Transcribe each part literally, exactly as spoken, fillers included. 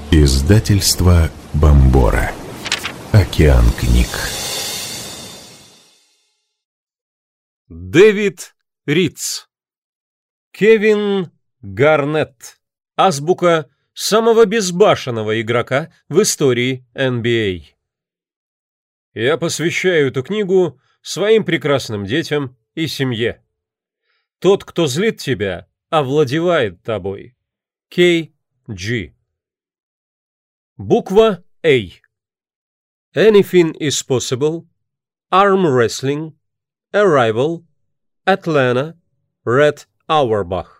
Издательство Бомбора. Океан книг. Дэвид Риц. Кевин Гарнетт. Азбука самого безбашенного игрока в истории эн би эй. Я посвящаю эту книгу своим прекрасным детям и семье. Тот, кто злит тебя, овладевает тобой. Кей Джи. Буква A. Anything is possible. Arm wrestling. Arrival. Atlanta. Red Auerbach.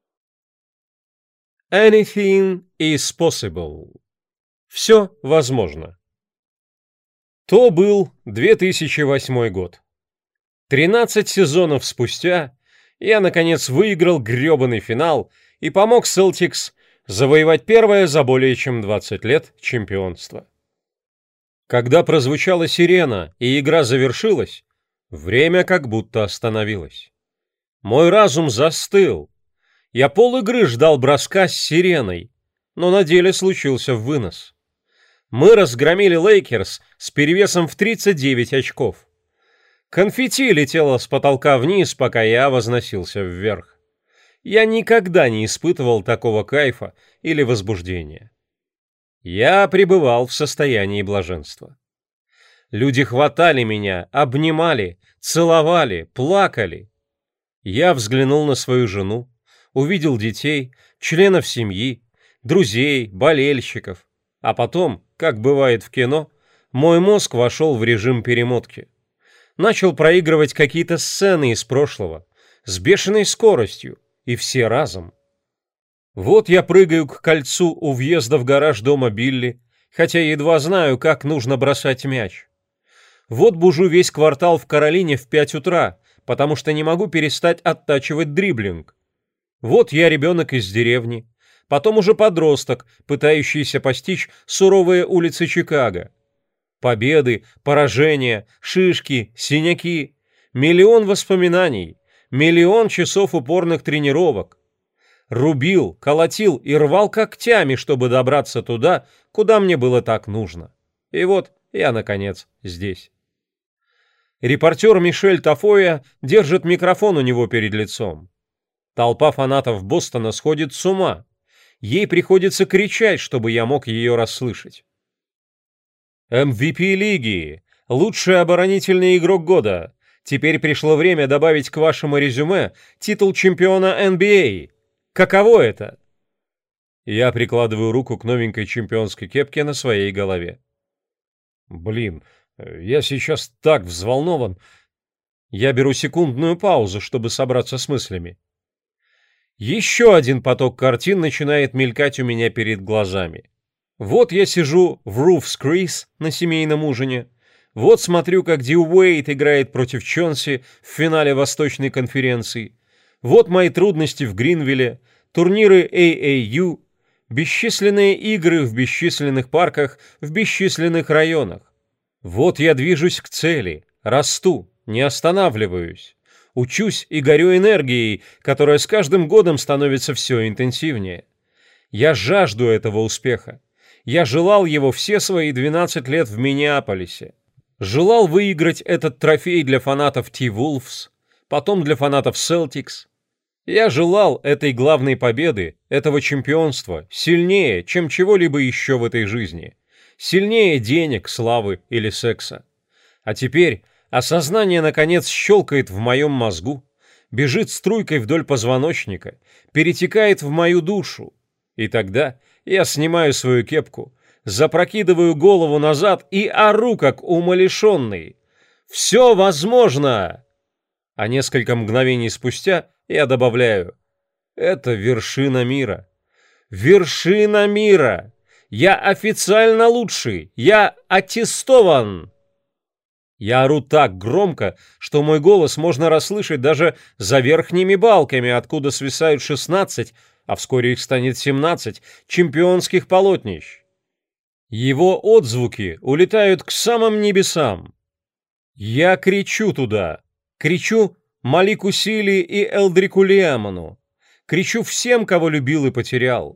Anything is possible. Все возможно. То был две тысячи восьмой год. тринадцать сезонов спустя я, наконец, выиграл грёбаный финал и помог Celtics завоевать первое за более чем двадцать лет чемпионство. Когда прозвучала сирена и игра завершилась, время как будто остановилось. Мой разум застыл. Я полигры ждал броска с сиреной, но на деле случился вынос. Мы разгромили Лейкерс с перевесом в тридцать девять очков. Конфетти летело с потолка вниз, пока я возносился вверх. Я никогда не испытывал такого кайфа или возбуждения. Я пребывал в состоянии блаженства. Люди хватали меня, обнимали, целовали, плакали. Я взглянул на свою жену, увидел детей, членов семьи, друзей, болельщиков. А потом, как бывает в кино, мой мозг вошел в режим перемотки. Начал проигрывать какие-то сцены из прошлого с бешеной скоростью, и все разом. Вот я прыгаю к кольцу у въезда в гараж дома Билли, хотя едва знаю, как нужно бросать мяч. Вот бужу весь квартал в Каролине в пять утра, потому что не могу перестать оттачивать дриблинг. Вот я ребенок из деревни, потом уже подросток, пытающийся постичь суровые улицы Чикаго. Победы, поражения, шишки, синяки, миллион воспоминаний, миллион часов упорных тренировок. Рубил, колотил и рвал когтями, чтобы добраться туда, куда мне было так нужно. И вот я, наконец, здесь. Репортер Мишель Тафоя держит микрофон у него перед лицом. Толпа фанатов Бостона сходит с ума. Ей приходится кричать, чтобы я мог ее расслышать. эм ви пи лиги, лучший оборонительный игрок года. Теперь пришло время добавить к вашему резюме титул чемпиона эн би эй. Каково это? Я прикладываю руку к новенькой чемпионской кепке на своей голове. Блин, я сейчас так взволнован. Я беру секундную паузу, чтобы собраться с мыслями. Еще один поток картин начинает мелькать у меня перед глазами. Вот я сижу в Руфс Крис на семейном ужине. Вот смотрю, как Ди Уэйд играет против Чонси в финале Восточной конференции. Вот мои трудности в Гринвилле, турниры эй эй ю, бесчисленные игры в бесчисленных парках в бесчисленных районах. Вот я движусь к цели, расту, не останавливаюсь. Учусь и горю энергией, которая с каждым годом становится все интенсивнее. Я жажду этого успеха. Я желал его все свои двенадцать лет в Миннеаполисе. Желал выиграть этот трофей для фанатов T-Wolves, потом для фанатов Celtics. Я желал этой главной победы, этого чемпионства, сильнее, чем чего-либо еще в этой жизни. Сильнее денег, славы или секса. А теперь осознание, наконец, щелкает в моем мозгу, бежит струйкой вдоль позвоночника, перетекает в мою душу. И тогда я снимаю свою кепку, запрокидываю голову назад и ору, как умалишенный. «Все возможно!» А несколько мгновений спустя я добавляю: «Это вершина мира! Вершина мира! Я официально лучший! Я аттестован!» Я ору так громко, что мой голос можно расслышать даже за верхними балками, откуда свисают шестнадцать, а вскоре их станет семнадцать, чемпионских полотнищ. Его отзвуки улетают к самым небесам. Я кричу туда, кричу Малику Сили и Элдрику Лиаману, кричу всем, кого любил и потерял,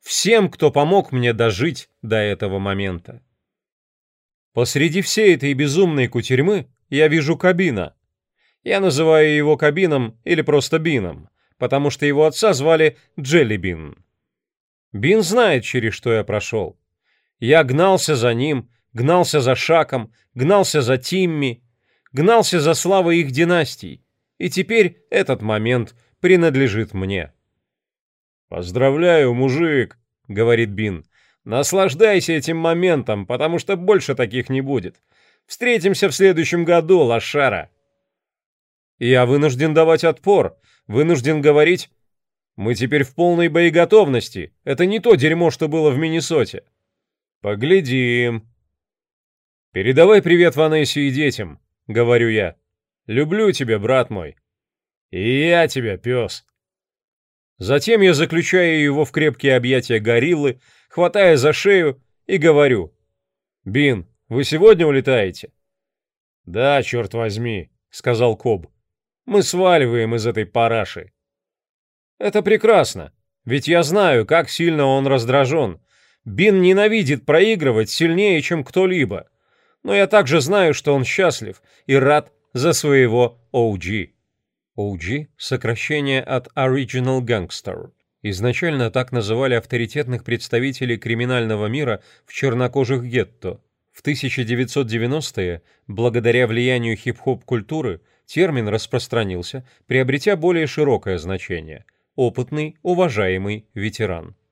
всем, кто помог мне дожить до этого момента. Посреди всей этой безумной кутерьмы я вижу Кабина. Я называю его Кабином или просто Бином, потому что его отца звали Джелли Бин. Бин знает, через что я прошел. Я гнался за ним, гнался за Шаком, гнался за Тимми, гнался за славой их династий, и теперь этот момент принадлежит мне. «Поздравляю, мужик», — говорит Бин. «Наслаждайся этим моментом, потому что больше таких не будет. Встретимся в следующем году, лошара». Я вынужден давать отпор, вынужден говорить: «Мы теперь в полной боеготовности, это не то дерьмо, что было в Миннесоте». «Поглядим». «Передавай привет Ванессе и детям», — говорю я. «Люблю тебя, брат мой». «И я тебя, пес». Затем я заключаю его в крепкие объятия гориллы, хватая за шею и говорю: «Бин, вы сегодня улетаете?» «Да, черт возьми», — сказал Коб. «Мы сваливаем из этой параши». Это прекрасно, ведь я знаю, как сильно он раздражен. Бин ненавидит проигрывать сильнее, чем кто-либо. Но я также знаю, что он счастлив и рад за своего о джи. о джи – сокращение от Original Gangster. Изначально так называли авторитетных представителей криминального мира в чернокожих гетто. В тысяча девятьсот девяностые, благодаря влиянию хип-хоп-культуры, термин распространился, приобретя более широкое значение – опытный, уважаемый ветеран.